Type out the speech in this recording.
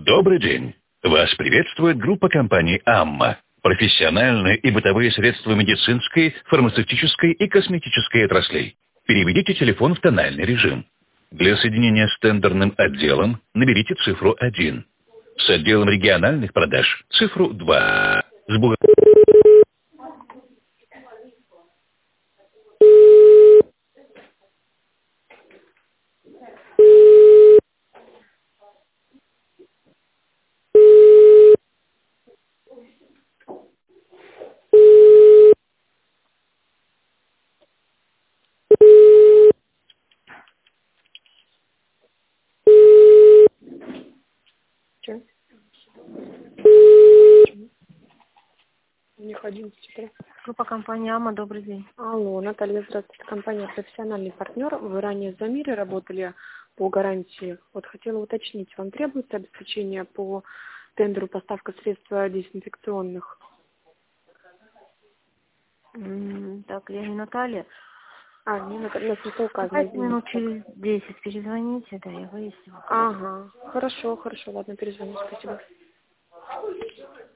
Добрый день. Вас приветствует группа компаний «Амма». Профессиональные и бытовые средства медицинской, фармацевтической и косметической отраслей. Переведите телефон в тональный режим. Для соединения с тендерным отделом наберите цифру 1. С отделом региональных продаж цифру 2. С Че? У них 11 утра. Группа компании «Амма», добрый день. Алло, Наталья, здравствуйте. Компания «Профессиональный партнер». Вы ранее в Замире работали по гарантии. Вот хотела уточнить, вам требуется обеспечение по тендеру поставка средств дезинфекционных? Так, я не Наталья. Не, на цвета указано. Давайте минут через 10 перезвоните, да, я выясню. Ага, хорошо, ладно, перезвоню, спасибо.